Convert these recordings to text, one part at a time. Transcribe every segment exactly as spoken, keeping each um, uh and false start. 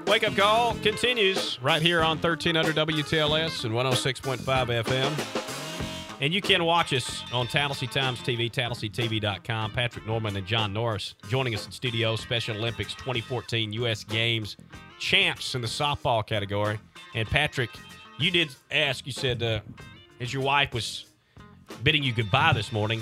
Wake Up Call continues right here on thirteen hundred W T L S and one oh six point five F M. And you can watch us on Tallahassee Times T V, Tallahassee T V dot com. Patrick Norman and John Norris joining us in studio. Special Olympics twenty fourteen U S Games champs in the softball category. And Patrick, you did ask, you said, uh, as your wife was bidding you goodbye this morning,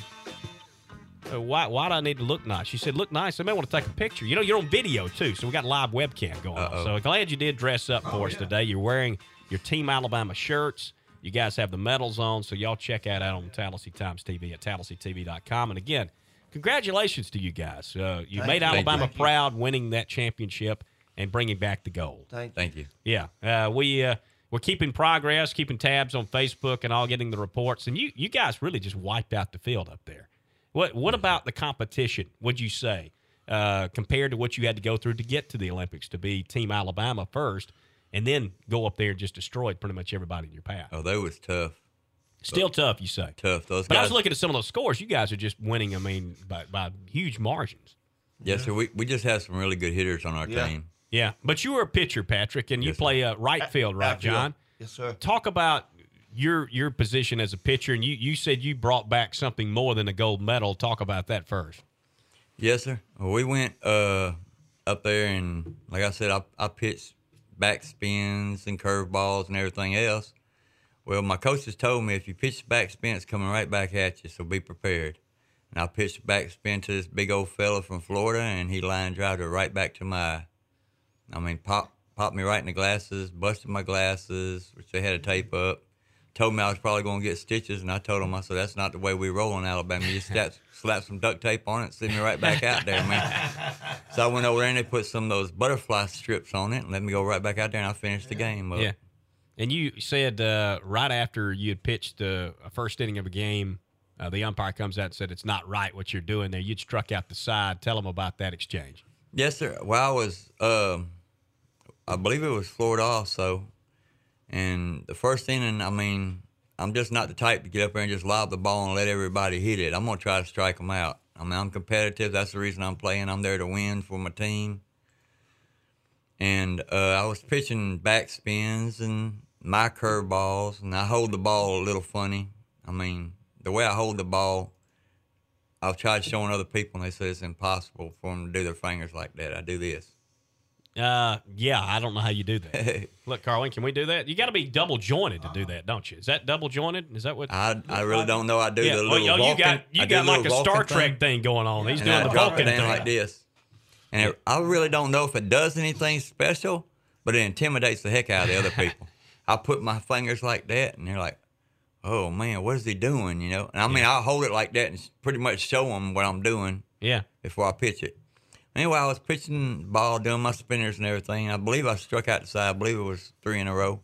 uh, why why do I need to look nice? She said, look nice. I may want to take a picture. You know, you're on video, too, so we got live webcam going Uh-oh. on. So glad you did dress up for oh, us yeah. today. You're wearing your Team Alabama shirts. You guys have the medals on, so y'all check that out on Tallahassee Times T V at Tallahassee T V dot com. And, again, congratulations to you guys. Uh, you Thank made you. Alabama Thank proud you. winning that championship and bringing back the gold. Thank you. Thank you. Yeah. Uh, we, uh, we're keeping progress, keeping tabs on Facebook and all, getting the reports. And you, you guys really just wiped out the field up there. What What about the competition, would you say, uh, compared to what you had to go through to get to the Olympics, to be Team Alabama first, and then go up there and just destroy pretty much everybody in your path? Oh, that was tough. Still tough, you say? Tough. Those but guys, I was looking at some of those scores. You guys are just winning, I mean, by, by huge margins. Yes, sir. We, we just have some really good hitters on our Yeah. team. Yeah, but you were a pitcher, Patrick, and you Yes, play uh, right field, right, Outfield. John? Yes, sir. Talk about your your position as a pitcher, and you, you said you brought back something more than a gold medal. Talk about that first. Yes, sir. Well, we went uh, up there, and like I said, I, I pitched back spins and curveballs and everything else. Well, my coaches told me if you pitch back spin, it's coming right back at you, so be prepared. And I pitched back spin to this big old fella from Florida, and he line drive it right back to my eye. I mean, pop, popped me right in the glasses, busted my glasses, which they had to tape up. Told me I was probably going to get stitches, and I told him, I said, that's not the way we roll in Alabama. You just slap, slap some duct tape on it and send me right back out there, man. So I went over there, and they put some of those butterfly strips on it and let me go right back out there, and I finished the game up. Yeah. And you said uh, right after you had pitched uh, a first inning of a game, uh, the umpire comes out and said, it's not right what you're doing there. You'd struck out the side. Tell them about that exchange. Yes, sir. Well, I was, um, I believe it was Florida also. And the first inning, I mean, I'm just not the type to get up there and just lob the ball and let everybody hit it. I'm going to try to strike them out. I mean, I'm competitive. That's the reason I'm playing. I'm there to win for my team. And uh, I was pitching back spins and my curveballs, and I hold the ball a little funny. I mean, the way I hold the ball, I've tried showing other people, and they say it's impossible for them to do their fingers like that. I do this. Uh, yeah, I don't know how you do that. Look, Carlin, can we do that? You got to be double jointed to do that, don't you? Is that double jointed? Is that what? I I really don't know. I do yeah. the little well, Vulcan. you got you I got do like a Star Vulcan Trek thing, thing going on. He's and doing I the drop Vulcan it down thing like this. And it, I really don't know if it does anything special, but it intimidates the heck out of the other people. I put my fingers like that, and they're like, "Oh man, what is he doing?" You know. And I mean, Yeah. I'll hold it like that and pretty much show them what I'm doing. Yeah. Before I pitch it. Anyway, I was pitching the ball, doing my spinners and everything. I believe I struck out the side. I believe it was three in a row.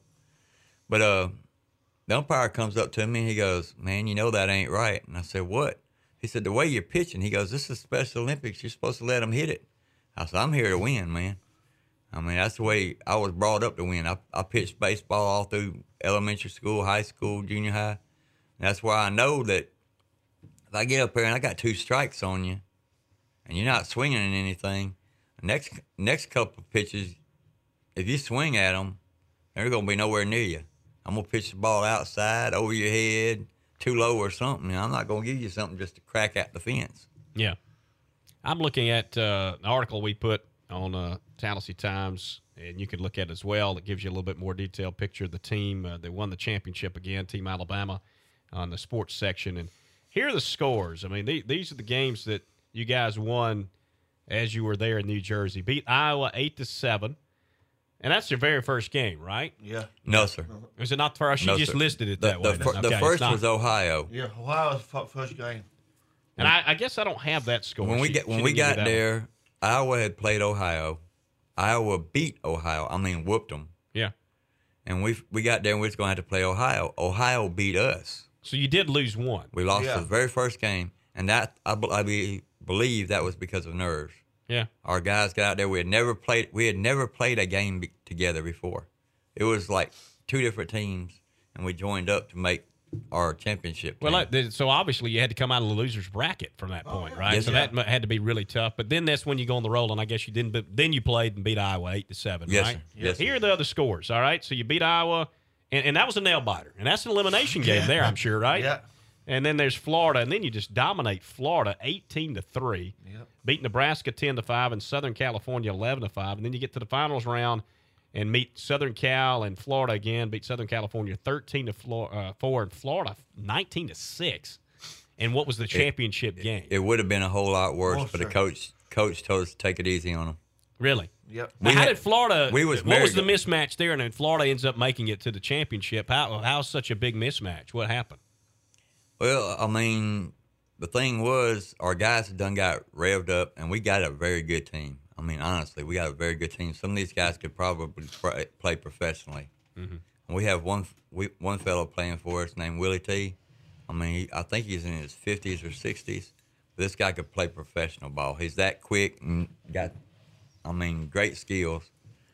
But uh, the umpire comes up to me, and he goes, man, you know that ain't right. And I said, what? He said, the way you're pitching. He goes, this is Special Olympics. You're supposed to let them hit it. I said, I'm here to win, man. I mean, that's the way I was brought up to win. I, I pitched baseball all through elementary school, high school, junior high. And that's why I know that if I get up there and I got two strikes on you, and you're not swinging at anything, next next couple of pitches, if you swing at them, they're going to be nowhere near you. I'm going to pitch the ball outside, over your head, too low or something. And I'm not going to give you something just to crack at the fence. Yeah. I'm looking at uh, an article we put on uh, Tallahassee Times, and you can look at it as well. It gives you a little bit more detailed picture of the team. Uh, they won the championship again, Team Alabama, on the sports section. And here are the scores. I mean, they, these are the games that you guys won as you were there in New Jersey. Beat Iowa eight to seven, and that's your very first game, right? Yeah. No, sir. Was it not the first? You No, just sir. listed it The, that the, way. fir- then. the Okay, first it's not. was Ohio. Yeah, Ohio was the first game. And I, I guess I don't have that score. When we She- get she when we didn't give me got that there, one. Iowa had played Ohio. Iowa beat Ohio. I mean, whooped them. Yeah. And we we got there and we was going to have to play Ohio. Ohio beat us. So you did lose one. We lost Yeah. the very first game, and that I, be- I be, believe that was because of nerves. Yeah. Our guys got out there. We had never played. We had never played a game be- together before. It was like two different teams, and we joined up to make our championship team. Well, like, th- so obviously you had to come out of the loser's bracket from that point, right? Yes, so sir. that m- had to be really tough. But then that's when you go on the roll, and I guess you didn't. But then you played and beat Iowa eight to seven, Yes, right? sir. Yes, sir. Here are the other scores. All right, so you beat Iowa, and, and that was a nail biter, and that's an elimination game there, I'm sure, right? Yeah. And then there's Florida, and then you just dominate Florida eighteen to three. Yep. Beat Nebraska ten to five, and Southern California eleven to five, and then you get to the finals round and meet Southern Cal and Florida again. Beat Southern California thirteen to four, and Florida nineteen to six. And what was the championship it, game? It would have been a whole lot worse, Oh, but the sure. coach coach told us to take it easy on them. Really? Yep. Now, We how had- did Florida? we was what was married- the mismatch there? And then Florida ends up making it to the championship. How how's such a big mismatch? What happened? Well, I mean, the thing was, our guys had done got revved up, and we got a very good team. I mean, honestly, we got a very good team. Some of these guys could probably play, play professionally. Mm-hmm. And we have one we, one fellow playing for us named Willie T. I mean, he, I think he's in his fifties or sixties. But this guy could play professional ball. He's that quick and got, I mean, great skills.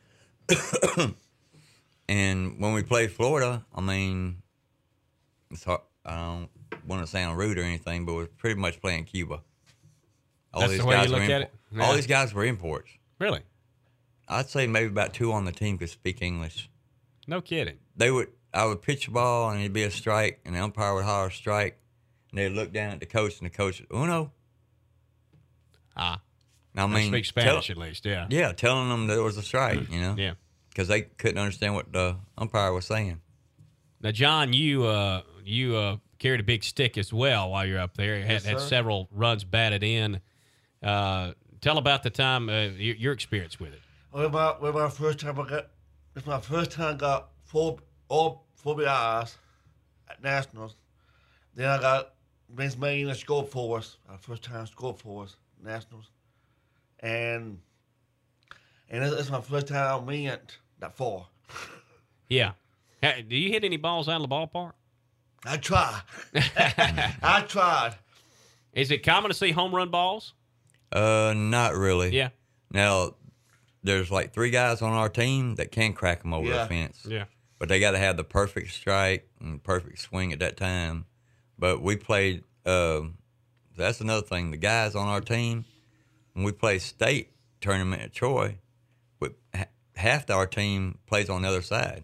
And when we played Florida, I mean, it's hard, I don't want to sound rude or anything, but we're pretty much playing Cuba. All That's the way you were look at impor- it? Yeah. All these guys were imports. Really? I'd say maybe about two on the team could speak English. No kidding. They would, I would pitch the ball and it'd be a strike, and the umpire would holler strike, and they'd look down at the coach, and the coach would, Uno. Ah, I I mean, speak Spanish tell- at least. Yeah. yeah, telling them there was a strike, you know, Yeah. because they couldn't understand what the umpire was saying. Now, John, you uh, you uh, carried a big stick as well while you're up there. You had, Yes, had sir. several runs batted in. Uh, tell about the time, uh, your, your experience with it. Well, my, well, my first time I got, it's my first time I got four, all four B Is at Nationals. Then I got Vince Main and scored for us. Our first time scored for us, Nationals. And and it's, it's my first time I went that far. Yeah. Hey, do you hit any balls out of the ballpark? I tried. I tried. Is it common to see home run balls? Uh, not really. Yeah. Now, there's like three guys on our team that can crack them over Yeah. the fence. Yeah. But they got to have the perfect strike and perfect swing at that time. But we played. Uh, that's another thing. The guys on our team, when we play state tournament at Troy, we, ha- half our team plays on the other side.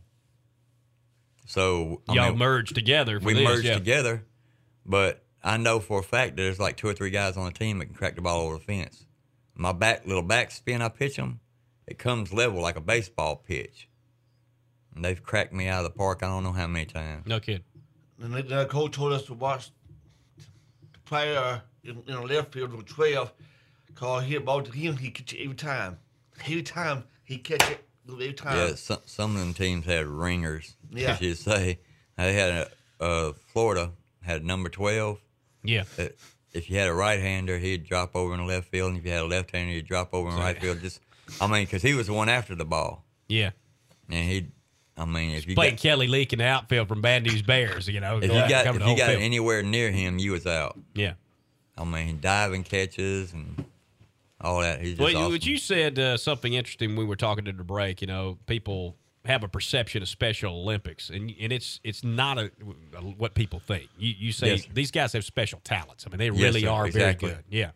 So I Y'all mean, merged together for we this. merged yeah. together. But I know for a fact that there's like two or three guys on the team that can crack the ball over the fence. My back little back spin I pitch them, it comes level like a baseball pitch. And they've cracked me out of the park I don't know how many times. No kid. And then the coach told us to watch the player in, in the left field with twelve, cause he hit ball to him, he catch it every time. Every time he catch it, every time. Yeah, some, some of them teams had ringers, Yeah. as you say. They had a, uh, Florida had number twelve. Yeah. That if you had a right-hander, he'd drop over in the left field, and if you had a left-hander, he'd drop over in the right field. Just, I mean, because he was the one after the ball, Yeah. and he'd, I mean, if you Playing got, Kelly Leak in the outfield from Bad News Bears, you know. if go you out and got cover if the you whole got field. anywhere near him, you was out. Yeah. I mean, diving catches and all that. He's just Well, you, awesome. but you said uh, something interesting when we were talking to the break. You know, people have a perception of Special Olympics, and and it's it's not a, a what people think. You you say Yes, sir. these guys have special talents. I mean, they Yes, really sir. are Exactly. very good. Yeah.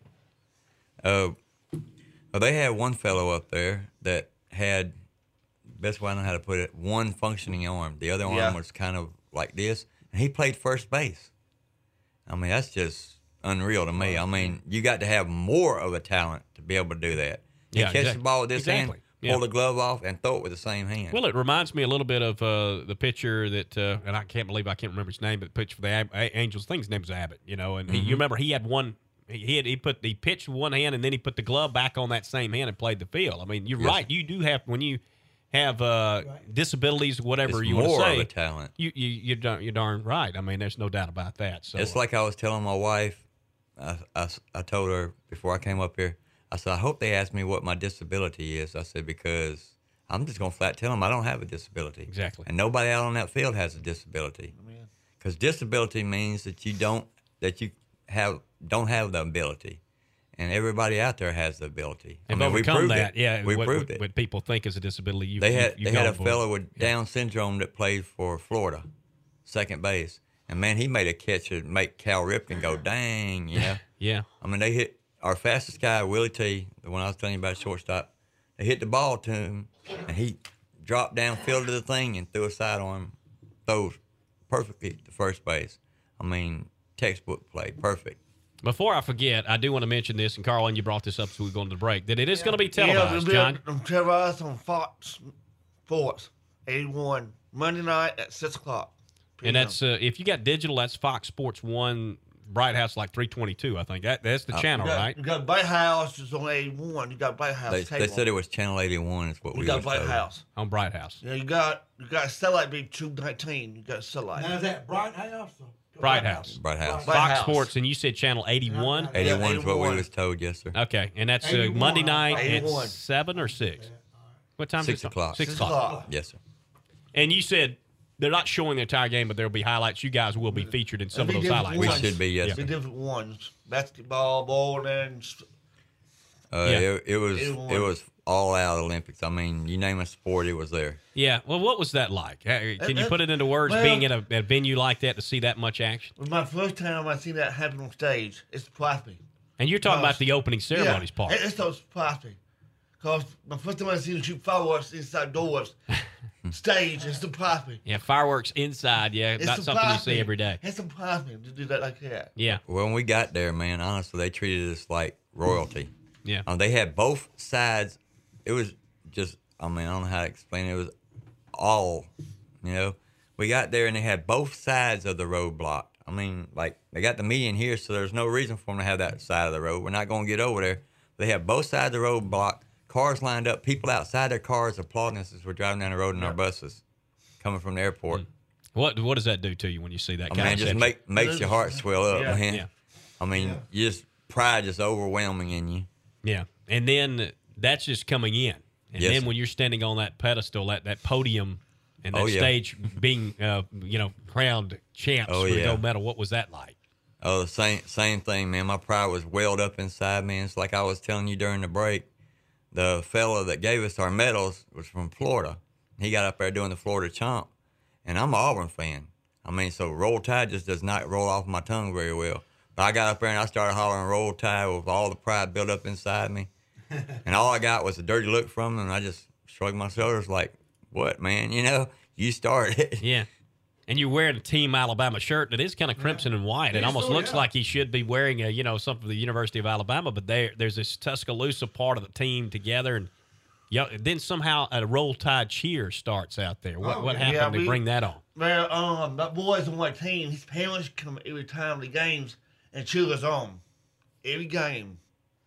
Uh, well, they had one fellow up there that had, best way I know how to put it, one functioning arm. The other arm Yeah. was kind of like this, and he played first base. I mean, that's just unreal to me. I mean, you got to have more of a talent to be able to do that. You Yeah, catch exact- the ball with this exactly. hand, Yeah. pull the glove off, and throw it with the same hand. Well, it reminds me a little bit of uh, the pitcher that, uh, and I can't believe I can't remember his name, but the pitcher for the Ab- A- Angels. I think his name was Abbott. You know, and he, Mm-hmm. you remember he had one. He he had he put he pitched with one hand and then he put the glove back on that same hand and played the field. I mean, you're Yes, right. sir. You do have when you have uh, disabilities, whatever It's you want more to of say. a talent. You you you're darn, you're darn right. I mean, there's no doubt about that. So It's uh, like I was telling my wife, I, I, I told her before I came up here, I said, I hope they ask me what my disability is. I said, because I'm just going to flat tell them I don't have a disability. Exactly. And nobody out on that field has a disability. Because disability means that you don't, that you have, don't have the ability. And everybody out there has the ability. they've I mean, we overcome proved that. it. Yeah, We what, proved what, it. what people think is a disability. You, They had you, they you had gone a for. fellow with Down syndrome that played for Florida, second base, And, man, he made a catch to make Cal Ripken go, dang, you know. Yeah. I mean, they hit our fastest guy, Willie T, the one I was telling you about, shortstop. They hit the ball to him, and he dropped down, fielded the thing, and threw a side on him. Throws perfectly to first base. I mean, textbook play, perfect. Before I forget, I do want to mention this, and Carl, and you brought this up so we're going to the break, that it is going to be televised, yeah, John. It'll be televised on Fox Sports, eighty-one, Monday night at six o'clock. And that's, uh, if you got digital, that's Fox Sports one, Bright House, like three twenty-two, I think. That That's the Oh. channel, you got, right? You got Bright House is on eighty-one. You got Bright House They, cable. they said it was Channel eighty-one is what You we got was Bright told. House. On Bright House. Yeah, you got you got satellite B two nineteen. You got satellite. Now is that Bright House? Or Bright House. Bright House. Bright Fox House. Sports, and you said channel eighty-one? Yeah, eighty-one is what we eighty-one. was told, yes, sir. Okay, and that's uh, eighty-one, Monday I night thought. at eighty-one. seven or six? What time Six is it? o'clock. Six Six o'clock. o'clock. Yes, sir. And you said they're not showing the entire game, but there'll be highlights. You guys will be featured in some of It'll be those different highlights. We ones. should be, yes, Yeah. sir. The different ones: basketball, bowling. Uh, Yeah. it, it was Eighty-one. it was all out Olympics. I mean, you name a sport, it was there. Yeah. Well, what was that like? Uh, Can you Uh, put it into words, well- being at a, a venue like that to see that much action? It was my first time I seen that happen on stage. It surprised me. And you're talking Gosh. about the opening ceremonies yeah, part. It, it so surprised me. Because my first time I seen them shoot fireworks inside doors, stage, it surprised me. Yeah, fireworks inside, yeah, It not something you surprised see me. every day. It surprised me to do that like that. Yeah, When we got there, man, honestly, they treated us like royalty. yeah. Um, they had both sides. It was just, I mean, I don't know how to explain it. It was all, you know. We got there and they had both sides of the road blocked. I mean, like, they got the median here, so there's no reason for them to have that side of the road. We're not going to get over there. They had both sides of the road blocked, cars lined up, people outside their cars applauding us as we're driving down the road in our buses coming from the airport. What what does that do to you when you see that I kind mean, it of just setting? make, makes your heart swell up, Yeah. man. Yeah. I mean, you just pride just overwhelming in you. Yeah, and then that's just coming in, and Yes, then sir. when you're standing on that pedestal, that, that podium, and that Oh, yeah. stage being, uh, you know, crowned champs Oh, with yeah. gold medal, what was that like? Oh, the same same thing, man. My pride was welled up inside me. It's like I was telling you during the break. The fella that gave us our medals was from Florida. He got up there doing the Florida Chomp, and I'm an Auburn fan. I mean, so Roll Tide just does not roll off my tongue very well. But I got up there and I started hollering Roll Tide with all the pride built up inside me. And all I got was a dirty look from him, and I just shrugged my shoulders like, what, man? You know, you started. Yeah. And you're wearing a Team Alabama shirt that is kind of crimson and white. It Yeah, almost so, looks yeah. like he should be wearing a, you know, something for the University of Alabama, but there, there's this Tuscaloosa part of the team together, and you know, then somehow a Roll Tide cheer starts out there. What Oh, what yeah. happened Yeah, to we- bring that on? Man, um, that boy's on my team. His parents come every time the games and cheer us on. Every game.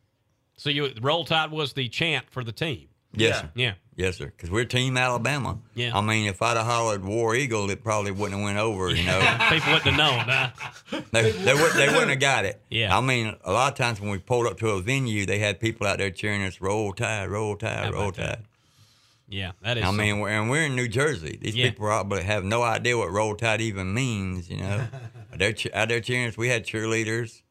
So you Roll Tide was the chant for the team. Yes, Yeah. sir. Yeah. Yes, sir. Because we're Team Alabama. Yeah. I mean, if I'd have hollered War Eagle, it probably wouldn't have went over, you know. People wouldn't have known. Huh? They, they, would, they wouldn't have got it. Yeah. I mean, a lot of times when we pulled up to a venue, they had people out there cheering us, Roll Tide, Roll How Tide, about Roll that? Tide. Yeah, that is. I something. mean, we're, and we're in New Jersey. These Yeah. people probably have no idea what Roll Tide even means, you know. They're che- out there cheering us. We had cheerleaders.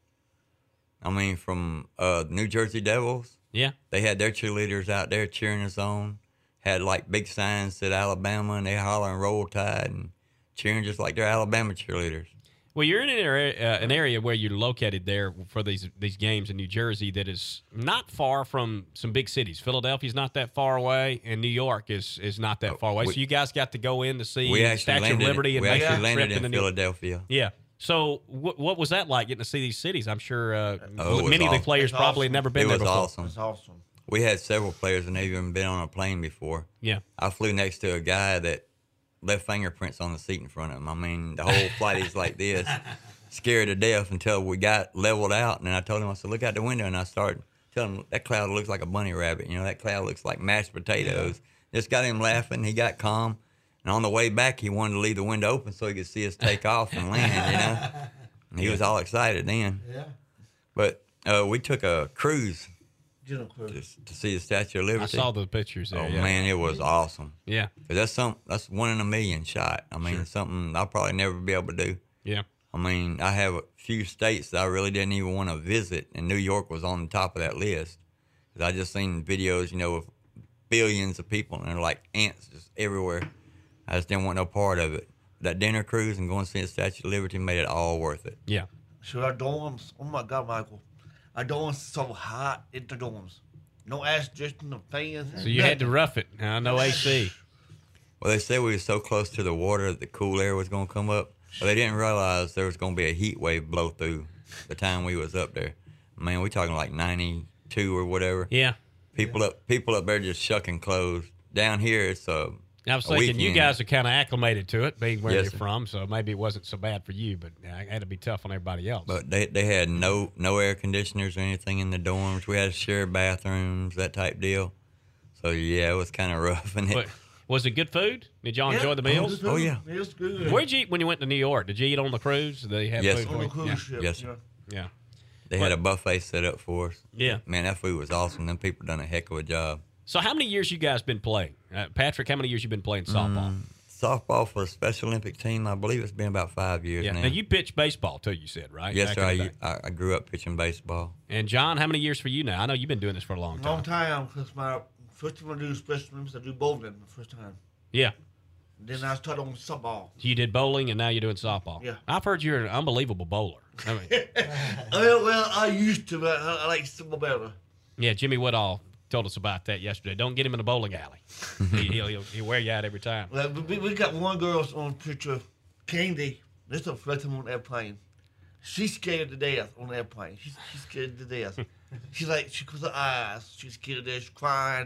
I mean, from uh, New Jersey Devils. yeah. They had their cheerleaders out there cheering us on. Had like big signs that Alabama, and they hollering Roll Tide and cheering just like they're Alabama cheerleaders. Well, you're in an area, uh, an area where you're located there for these these games in New Jersey that is not far from some big cities. Philadelphia's not that far away, and New York is is not that far away. we- so you guys got to go in to see We actually Statue of landed. Liberty and we make actually a landed trip in into New- Philadelphia. Yeah. So what what was that like getting to see these cities? I'm sure uh, Oh, it was many of the awesome. players It's probably had awesome. never been It there was before. awesome. That's awesome. We had several players and they've even been on a plane before. Yeah. I flew next to a guy that left fingerprints on the seat in front of him. I mean, the whole flight is like this, scared to death until we got leveled out. And then I told him, I said, look out the window. And I started telling him, that cloud looks like a bunny rabbit. You know, that cloud looks like mashed potatoes. Just got him laughing. He got calm. And on the way back, he wanted to leave the window open so he could see us take off and land, you know. And he was all excited then. Yeah. But uh, we took a cruise General Cruz. to, to see the Statue of I Liberty. saw the pictures there. Oh, yeah. man, it was awesome. Yeah. 'Cause that's some that's one in a million shot. I mean, something I'll probably never be able to do. Yeah. I mean, I have a few states that I really didn't even want to visit, and New York was on the top of that list. 'Cause I just seen videos, you know, of billions of people, and they're like ants just everywhere. I just didn't want no part of it. that dinner cruise and going to see the Statue of Liberty made it all worth it. Yeah. Sure, our dorms. Oh my God, Michael, our dorms so hot in the dorms. No air conditioning, no fans. So you had to rough it. Uh, no A C. Well, they said we were so close to the water that the cool air was going to come up, but they didn't realize there was going to be a heat wave blow through the time we was up there. Man, we talking like ninety-two or whatever. Yeah. People yeah. up, people up there just shucking clothes. Down here, it's uh, I was a thinking you weekend. guys are kind of acclimated to it, being where Yes, you're sir. from, so maybe it wasn't so bad for you, but uh, it had to be tough on everybody else. But they they had no no air conditioners or anything in the dorms. We had to share bathrooms, that type deal. So yeah, it was kind of rough. And But was it good food? Did y'all enjoy the meals? Oh, yeah. It was good. Where'd you eat when you went to New York? Did you eat on the cruise? Did they have Yes, food sir. On for the you? cruise Yeah. ship. Yes, sir. Yeah. they had a buffet set up for us. Yeah. Man, that food was awesome. Them people done a heck of a job. So how many years you guys been playing? Uh, Patrick, how many years you been playing softball? Mm, softball for the Special Olympic team, I believe it's been about five years yeah. now. Now, you pitched baseball, too, you said, right? yes, Back sir. in the I, day. I, I grew up pitching baseball. And, John, how many years for you now? I know you've been doing this for a long time. Long time, because my first time I do Special Olympics, I do bowling the first time. Yeah. Then I started on softball. You did bowling, and now you're doing softball. Yeah. I've heard you're an unbelievable bowler. I mean, well, well, I used to, but I, I like softball better. yeah, Jimmy Woodall told us about that yesterday. Don't get him in a bowling alley. he, he'll, he'll, he'll wear you out every time. Well, we, we got one girl on picture, Candy. This is the first time on the airplane. She's scared to death on the airplane. She's, she's scared to death. She's like, she closed her eyes. She's scared to death. She's crying.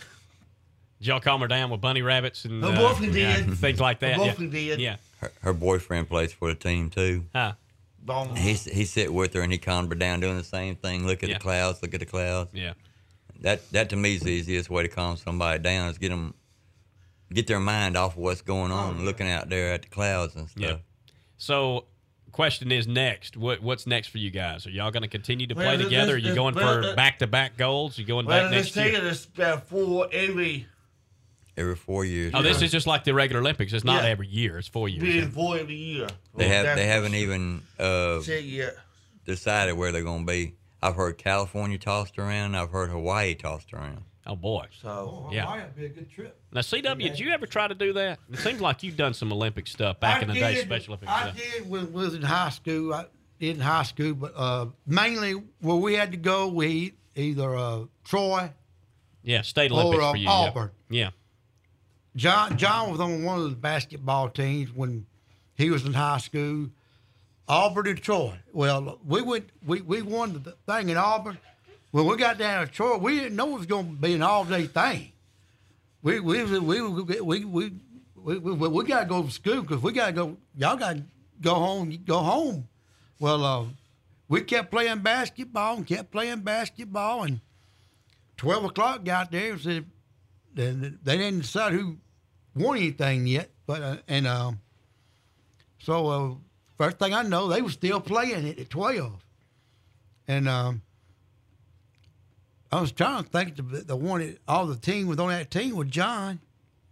Did y'all calm her down with bunny rabbits and Her uh, boyfriend yeah, did. things like that? Her yeah. boyfriend did. Yeah. Her, her boyfriend plays for the team, too. Huh. Boom. He, he sit with her and he calmed her down doing the same thing. Look at Yeah. the clouds, look at the clouds. Yeah. That that to me is the easiest way to calm somebody down is get them, get their mind off of what's going on, and looking out there at the clouds and stuff. Yeah. So, question is next. What what's next for you guys? Are y'all going to continue to play Well, together? Are this- you this- going well, for uh, back to back goals? Are you going Well, back let's next take year? it as about four every, Every four years. Oh, this Yeah. is just like the regular Olympics. It's not Yeah. every year. It's four years. being four every year. They Well, have that's they haven't what even uh, she said yet. decided where they're going to be. I've heard California tossed around. I've heard Hawaii tossed around. Oh boy. So, Yeah. Hawaii would be a good trip. Now, C W, did you ever try to do that? It seems like you've done some Olympic stuff back I in the day, did- Special Olympics I stuff. did when we was in high school. I did in high school, but uh, mainly where we had to go, we either uh, Troy, Yeah, State Or, Olympics uh, for you. yeah. Auburn. Yeah. John John was on one of the basketball teams when he was in high school. Auburn and Troy. Well, we went we, we won the thing in Auburn. When we got down to Troy, we didn't know it was going to be an all day thing. We we we we we we we, we, we, we got to go to school because we got to go. Y'all got to go home. Go home. Well, uh, we kept playing basketball and kept playing basketball, and twelve o'clock got there and said. They they didn't decide who won anything yet, but uh, and um, so uh, first thing I know, they were still playing it at twelve, and um, I was trying to think the the one that all the team was on that team was John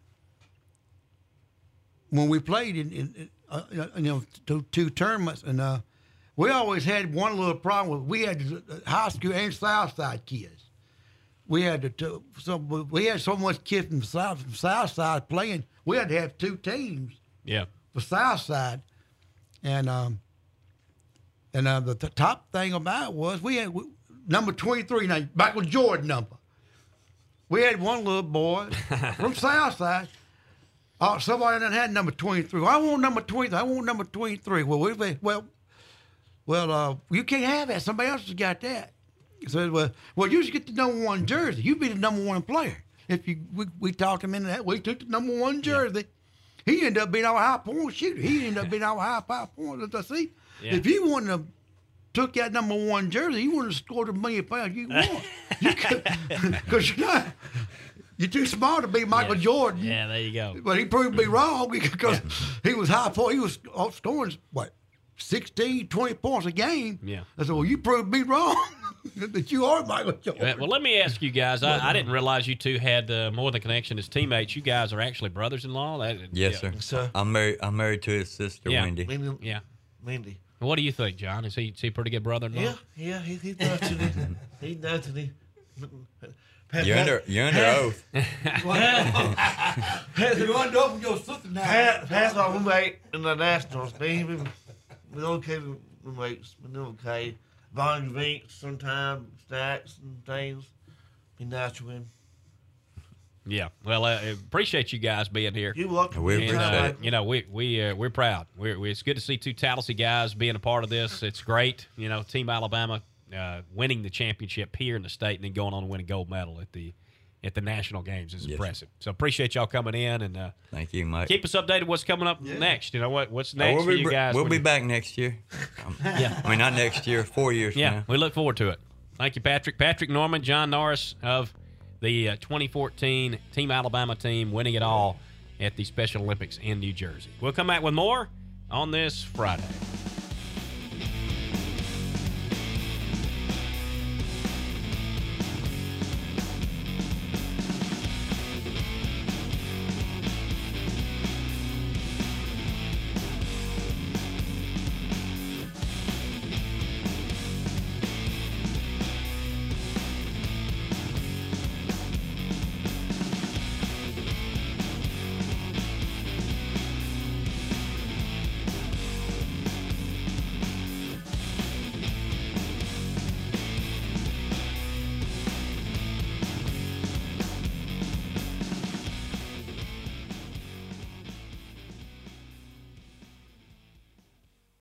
when we played in, in, in uh, you know two, two tournaments, and uh, we always had one little problem with we had uh, high school and South Side kids. We had to, to so we had so much kids from South from South Side playing. We had to have two teams Yeah. for South Side, and um, and uh, the, the top thing about it was we had we, number twenty-three, now Michael Jordan number. We had one little boy from South Side. Oh, somebody that had number twenty-three. Well, I want number twenty-three. I want number twenty-three. Well, we well, well, uh, you can't have that. Somebody else has got that. He said, well, well, you should get the number one jersey. You be the number one player. If you we, we talked him into that, we took the number one jersey. Yeah. He ended up being our high point shooter. He ended up being our high five point. See, Yeah. if you wouldn't have took that number one jersey, you wouldn't have scored a million pounds. You won. You because you're not. You're too smart to be Michael Yeah. Jordan. Yeah, there you go. But he proved me wrong because he was high point. He was scoring what sixteen, twenty points a game. Yeah. I said, well, you proved me wrong. That you are Michael Jordan. Well, let me ask you guys. I, I didn't realize you two had uh, more than connection as teammates. You guys are actually brothers-in-law. That, Yes, yeah. sir. Sir. I'm married. I'm married to his sister, Yeah. Wendy. Mindy, Yeah. Mindy. What do you think, John? Is he, is he a pretty good brother-in-law? Yeah, yeah, he, he's nice to me. He's nice to me. You're under. You're under oath. You underdog with your sister now. Pat, Pat's my roommate in the Nationals. Me, we, we're okay with roommates. We're okay. Buying drinks sometimes, snacks and things. Be nice to him. Yeah. Well, I uh, appreciate you guys being here. You're welcome. We And, appreciate uh, it. you know, we we uh, we're proud. We're, we, it's good to see two Tallahassee guys being a part of this. It's great. You know, Team Alabama uh, winning the championship here in the state and then going on to win a gold medal at the at the national games is Yes. impressive. So appreciate y'all coming in and uh, Thank you, Mike. keep us updated. What's coming up next? You know what what's Oh, next we'll for be, you br- guys? We'll when be you- back next year. Um, Yeah. I mean, not next year, four years Yeah, from now. we look forward to it. Thank you, Patrick. Patrick Norman, John Norris of the uh, twenty fourteen Team Alabama team winning it all at the Special Olympics in New Jersey. We'll come back with more on this Friday.